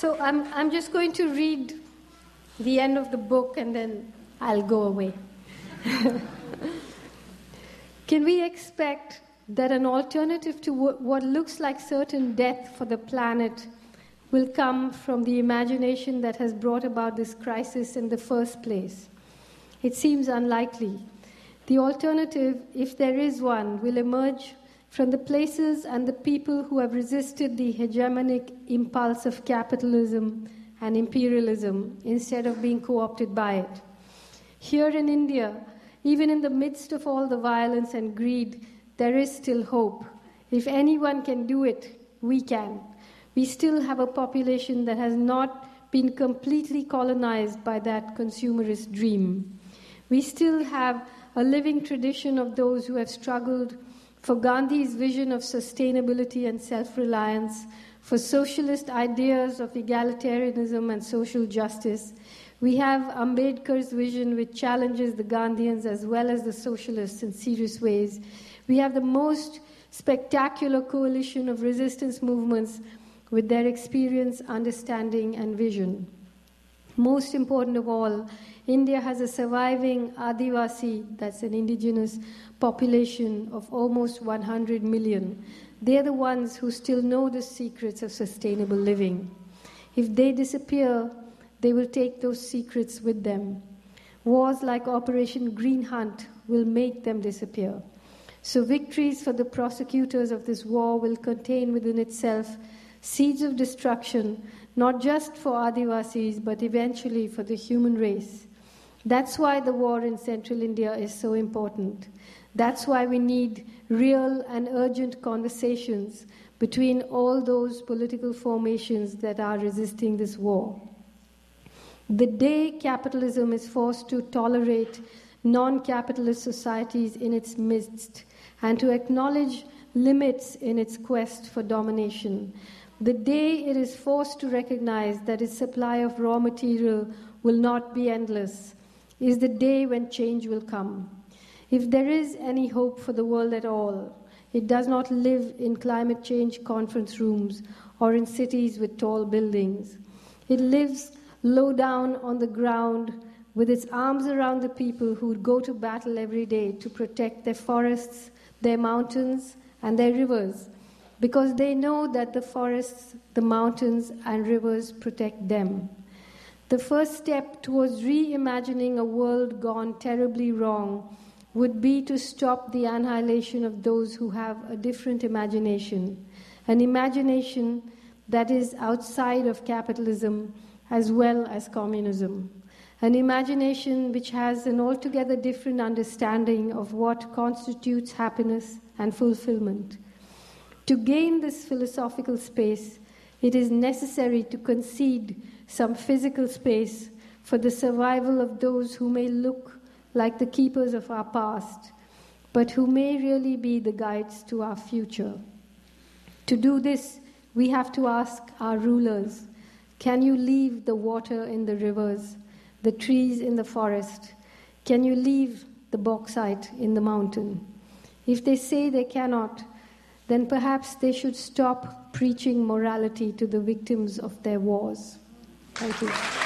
So I'm just going to read the end of the book and then I'll go away. Can we expect that an alternative to what looks like certain death for the planet will come from the imagination that has brought about this crisis in the first place? It seems unlikely. The alternative, if there is one, will emerge from the places and the people who have resisted the hegemonic impulse of capitalism and imperialism instead of being co-opted by it. Here in India, even in the midst of all the violence and greed, there is still hope. If anyone can do it, we can. We still have a population that has not been completely colonized by that consumerist dream. We still have a living tradition of those who have struggled for Gandhi's vision of sustainability and self-reliance, for socialist ideas of egalitarianism and social justice. We have Ambedkar's vision, which challenges the Gandhians as well as the socialists in serious ways. We have the most spectacular coalition of resistance movements with their experience, understanding, and vision. Most important of all, India has a surviving Adivasi, that's an indigenous population of almost 100 million. They're the ones who still know the secrets of sustainable living. If they disappear, they will take those secrets with them. Wars like Operation Green Hunt will make them disappear. So victories for the prosecutors of this war will contain within itself seeds of destruction, not just for Adivasis, but eventually for the human race. That's why the war in central India is so important. That's why we need real and urgent conversations between all those political formations that are resisting this war. The day capitalism is forced to tolerate non-capitalist societies in its midst and to acknowledge limits in its quest for domination, the day it is forced to recognize that its supply of raw material will not be endless, is the day when change will come. If there is any hope for the world at all, it does not live in climate change conference rooms or in cities with tall buildings. It lives low down on the ground with its arms around the people who go to battle every day to protect their forests, their mountains, and their rivers, because they know that the forests, the mountains, and rivers protect them. The first step towards reimagining a world gone terribly wrong would be to stop the annihilation of those who have a different imagination, an imagination that is outside of capitalism as well as communism, an imagination which has an altogether different understanding of what constitutes happiness and fulfillment. To gain this philosophical space, it is necessary to concede some physical space for the survival of those who may look like the keepers of our past, but who may really be the guides to our future. To do this, we have to ask our rulers, can you leave the water in the rivers, the trees in the forest? Can you leave the bauxite in the mountain? If they say they cannot, then perhaps they should stop preaching morality to the victims of their wars. Thank you.